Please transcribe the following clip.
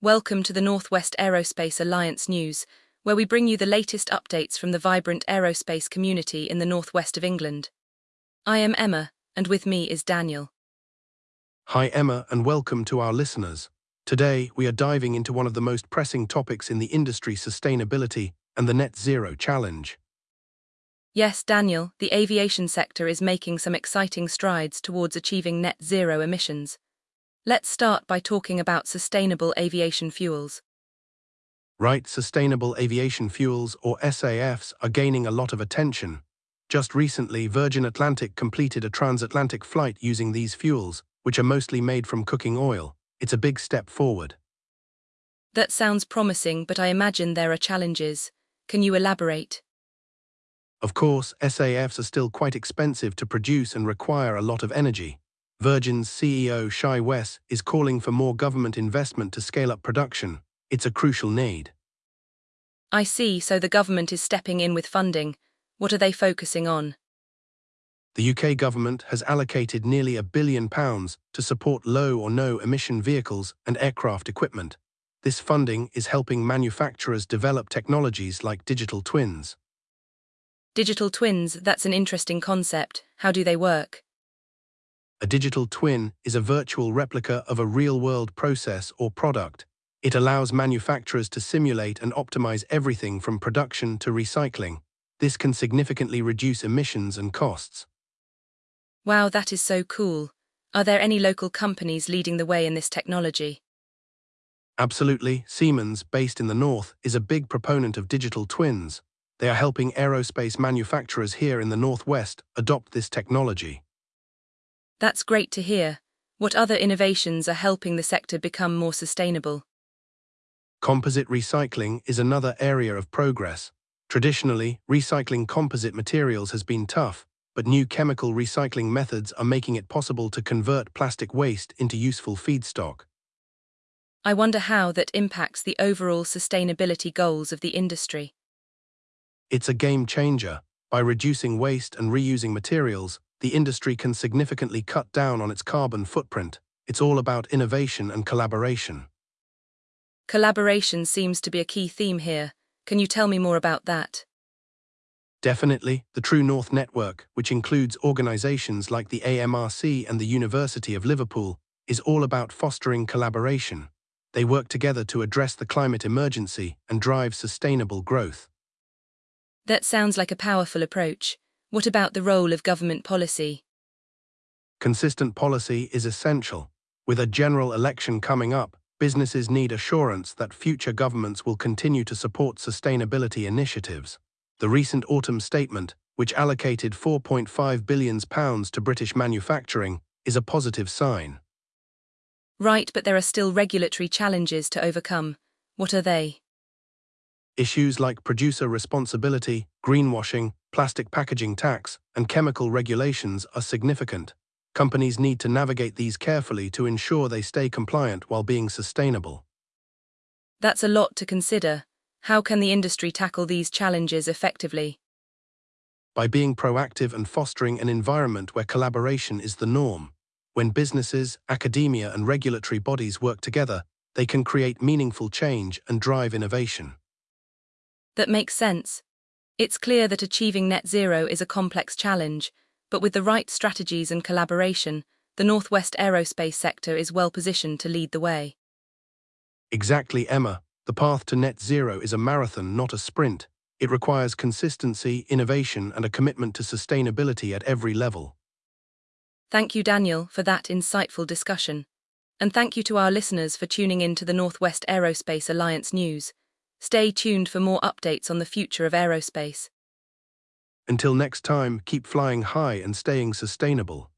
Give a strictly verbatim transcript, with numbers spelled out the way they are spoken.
Welcome to the Northwest Aerospace Alliance News, where we bring you the latest updates from the vibrant aerospace community in the northwest of England. I am Emma, and with me is Daniel. Hi Emma, and welcome to our listeners. Today, we are diving into one of the most pressing topics in the industry: sustainability and the net zero challenge. Yes, Daniel, the aviation sector is making some exciting strides towards achieving net zero emissions. Let's start by talking about sustainable aviation fuels. Right, sustainable aviation fuels, or S A Fs, are gaining a lot of attention. Just recently, Virgin Atlantic completed a transatlantic flight using these fuels, which are mostly made from cooking oil. It's a big step forward. That sounds promising, but I imagine there are challenges. Can you elaborate? Of course, S A Fs are still quite expensive to produce and require a lot of energy. Virgin's C E O Shai Wes is calling for more government investment to scale up production. It's a crucial need. I see, so the government is stepping in with funding. What are they focusing on? The U K government has allocated nearly a billion pounds to support low or no emission vehicles and aircraft equipment. This funding is helping manufacturers develop technologies like digital twins. Digital twins, that's an interesting concept. How do they work? A digital twin is a virtual replica of a real-world process or product. It allows manufacturers to simulate and optimize everything from production to recycling. This can significantly reduce emissions and costs. Wow, that is so cool. Are there any local companies leading the way in this technology? Absolutely. Siemens, based in the north, is a big proponent of digital twins. They are helping aerospace manufacturers here in the northwest adopt this technology. That's great to hear. What other innovations are helping the sector become more sustainable? Composite recycling is another area of progress. Traditionally, recycling composite materials has been tough, but new chemical recycling methods are making it possible to convert plastic waste into useful feedstock. I wonder how that impacts the overall sustainability goals of the industry. It's a game changer. By reducing waste and reusing materials, the industry can significantly cut down on its carbon footprint. It's all about innovation and collaboration. Collaboration seems to be a key theme here. Can you tell me more about that? Definitely, the True North Network, which includes organizations like the A M R C and the University of Liverpool, is all about fostering collaboration. They work together to address the climate emergency and drive sustainable growth. That sounds like a powerful approach. What about the role of government policy? Consistent policy is essential. With a general election coming up, businesses need assurance that future governments will continue to support sustainability initiatives. The recent autumn statement, which allocated four point five billion pounds to British manufacturing, is a positive sign. Right, but there are still regulatory challenges to overcome. What are they? Issues like producer responsibility, greenwashing, plastic packaging tax, and chemical regulations are significant. Companies need to navigate these carefully to ensure they stay compliant while being sustainable. That's a lot to consider. How can the industry tackle these challenges effectively? By being proactive and fostering an environment where collaboration is the norm. When businesses, academia, and regulatory bodies work together, they can create meaningful change and drive innovation. That makes sense. It's clear that achieving net zero is a complex challenge, but with the right strategies and collaboration, the Northwest aerospace sector is well positioned to lead the way. Exactly, Emma. The path to net zero is a marathon, not a sprint. It requires consistency, innovation, and a commitment to sustainability at every level. Thank you, Daniel, for that insightful discussion. And thank you to our listeners for tuning in to the Northwest Aerospace Alliance News. Stay tuned for more updates on the future of aerospace. Until next time, keep flying high and staying sustainable.